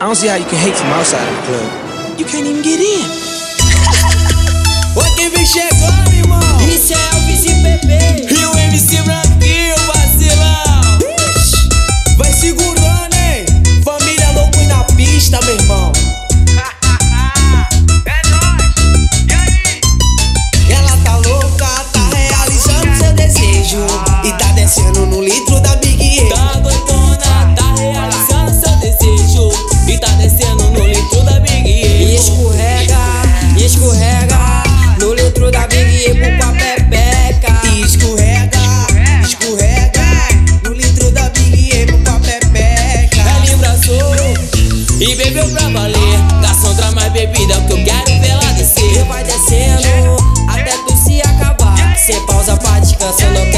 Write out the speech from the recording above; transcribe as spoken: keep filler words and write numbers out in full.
I don't see how you can hate from outside of the club. You can't even get in. Oi, quem vem chegando, irmão? Isso é Elvis e Pepe. E o M C Branquinho, vacilão. Vai segurando, hein? Família louco na pista, meu irmão. É nóis! E aí? Ela tá louca, tá realizando seu desejo. E tá descendo no litro da Big E. Tá doidona, tá realizando seu desejo. E tá descendo no litro da Big E. E escorrega, e escorrega no litro da Big E pro com a pepeca. E escorrega, escorrega no litro da Big E pro com a pepeca. Ela embraçou e bebeu pra valer. Garçom, traz mais bebida que eu quero ver ela descer. E vai descendo até tu se acabar. Sem pausa pra descansando.